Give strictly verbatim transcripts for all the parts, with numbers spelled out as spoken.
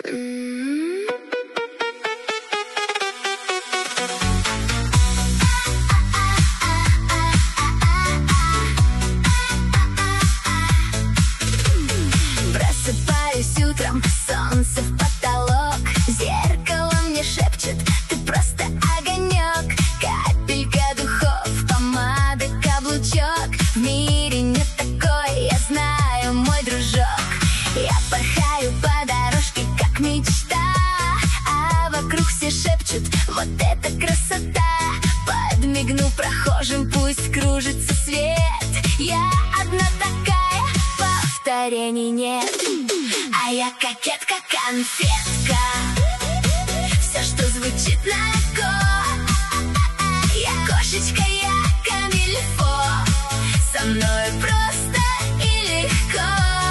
М. Просыпаюсь утром, солнце в потолок, зеркало мне шепчет: ты просто огонек. Капелька духов, помада, каблучок. В мире нет такой, я знаю, мой дружок. Я порхаю по дорожке, как мечта, а вокруг все шепчут: вот это красота. Подмигну прохожим, пусть кружится свет. Я одна такая, повторений нет. А я кокетка, конфетка, все, что звучит легко. Я кошечка, я камильфо, со мной просто и легко.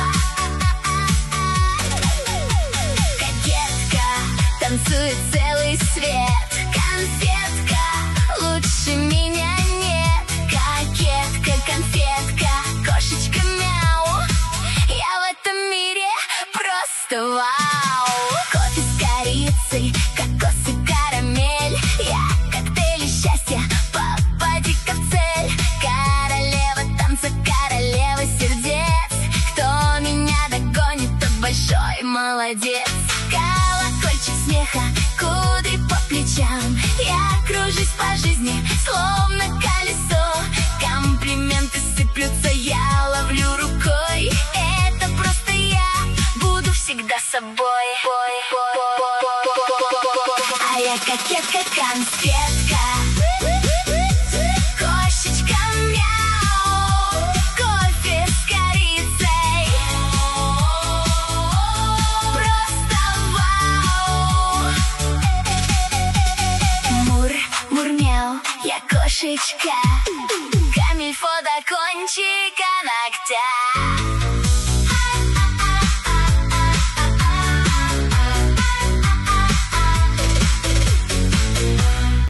Кокетка, танцует целый свет. Конфетка, лучше меня нет. Кокетка, конфетка, кошечка, мяу. Я в этом мире просто вау. Кофе с корицей, кокос и карамель. Я коктейль счастья, попади-ка в цель. Королева танца, королева сердец. Кто меня догонит, тот большой молодец. Колокольчик смеха, кудри по плечам. Я кружусь по жизни, словно колесо. Комплименты сыплются, я ловлю рукой. Это просто я буду всегда собой. А я кокетка, конфетка, кошечка, мяу. Кофе с корицей, просто вау. Мур, мур-мяу, я кошечка, камильфо до кончика ногтя.